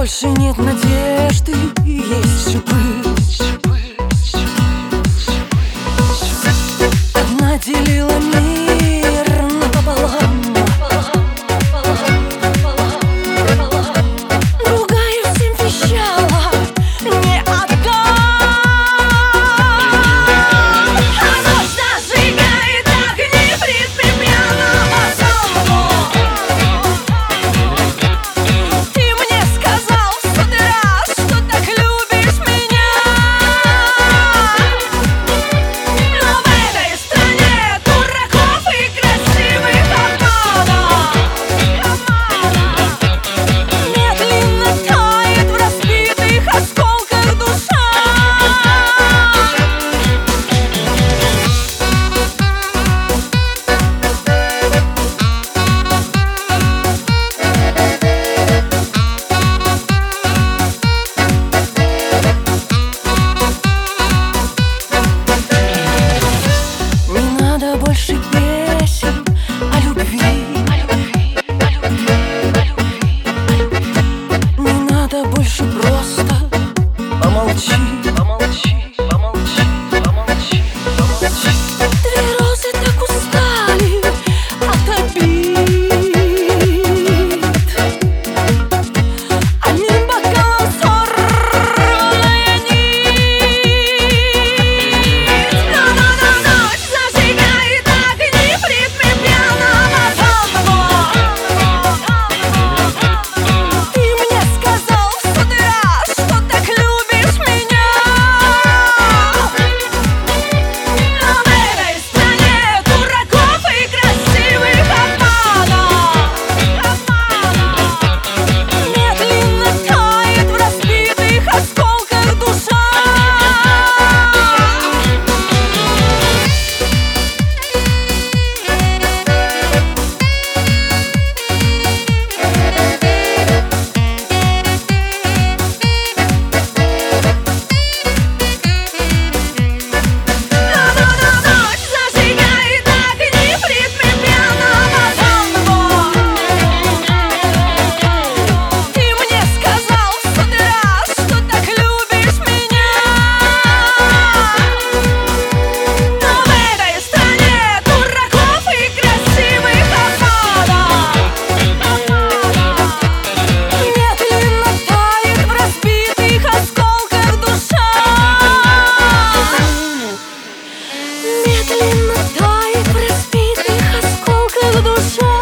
больше нет надежды, есть шипы. Одна делила мир напополам, другая всем вещала: не отдам. А ночь зажигает огни предпьяного самого. Ты мне сказал в сотый раз, что так любишь меня, но в этой стране дураков и красивых обмана. Медленно тает в разбитых осколках душа. Не надо больше песен о любви, не надо больше, просто помолчи. Две розы так устали от обид, одним бокалом сорванная нить. Но ночь зажигает огни в ритме пьяного танго. Ты мне сказал в сотый раз, что так любишь меня, но в этой стране дураков и красивых обмана. Медленно тает в разбитых осколках душа. Ночь зажигает огни в ритме пьяного танго. Ты мне сказал в сотый раз, что так любишь меня, но в этой стране дураков и красивых обмана. Медленно тает в разбитых осколках душа. Медленно тает в разбитых осколках душа.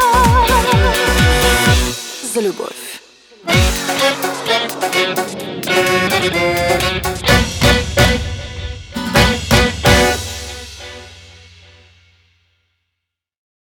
За любовь.